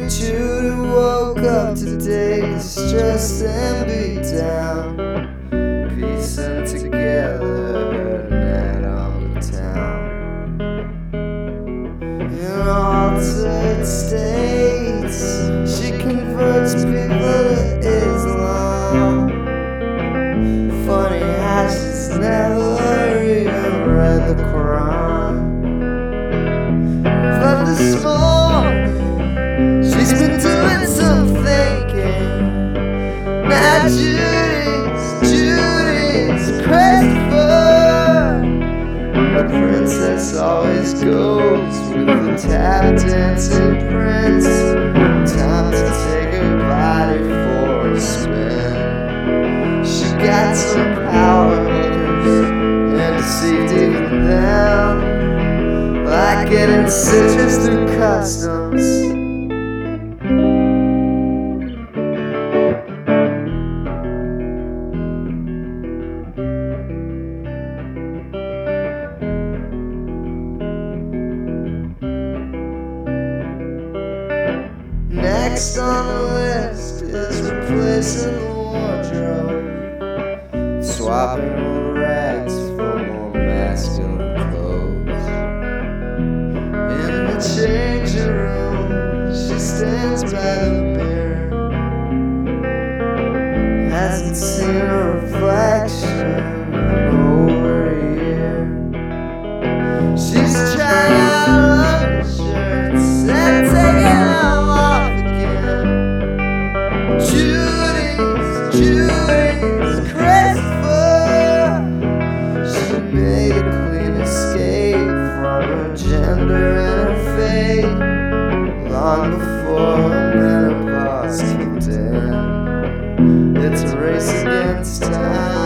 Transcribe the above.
Judy woke up today distressed and beat down, piecing together a net on the town. In altered states, she converts people to Islam. Funny how she's never even read the Quran. But this morning she's been doing some thinking. Now Judy's Christopher. The princess always goes with the tap dancing prince. Time to take her body for a spin. She got some power hookers and deceived even them, like getting citrus through customs. Next on the list is replacing the wardrobe, swapping old rags for more masculine clothes. In the changing room, she stands by the mirror, hasn't seen her reflection in over a year. She's trying out undershirts and taking them off again. Judy's Christopher. She made a clean escape from her gender and her fate long before menopause kicked in. It's a race against time.